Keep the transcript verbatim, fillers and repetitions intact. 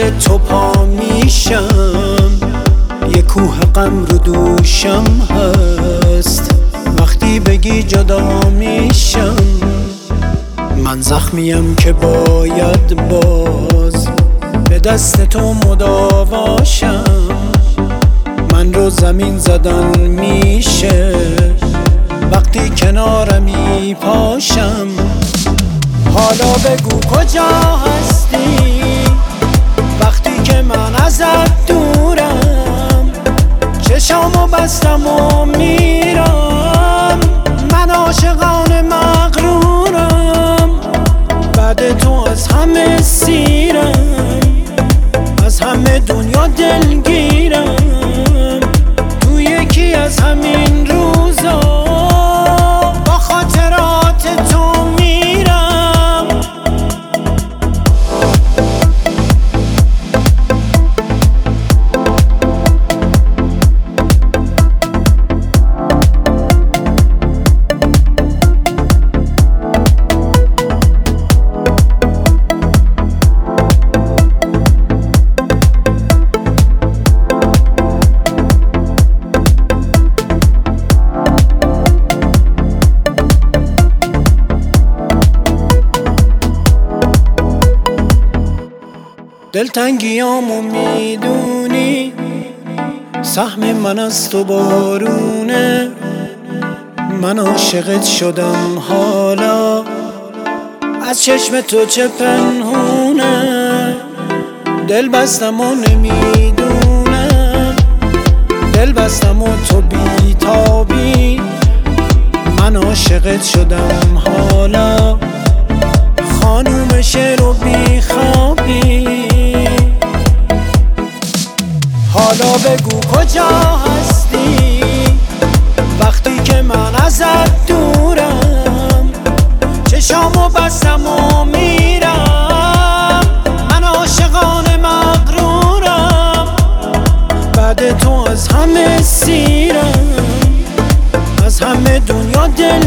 پای تو پا میشم، یه کوه غم رو دوشم هست وقتی بگی جدا میشم. من زخمیم که باید باز به دست تو مداواشم، من رو زمین زدن میشه وقتی کنارمی پاشم. حالا بگو کجا هستی وقتی که من ازت دورم، چشامو بستم و میرم، من عاشقانه مغرورم، بعد تو از همه سیرم، از همه دنیا دلگیرم، تو یکی از همین روزا با خاطرات تو میرم. دلتنگیامو میدونی، سهم من از تو بارونه، من عاشقت شدم حالا، از چشم تو چه پنهونه. دل بستم و نمیدونم، دل بستم و تو بیتابی، من عاشقت شدم حالا، خانوم شعر و بیخوابی. حالا بگو کجا هستی وقتی که من ازت دورم، چشامو بستم و میرم، من عاشقانه مغرورم، بعد تو از همه سیرم، از همه دنیا دل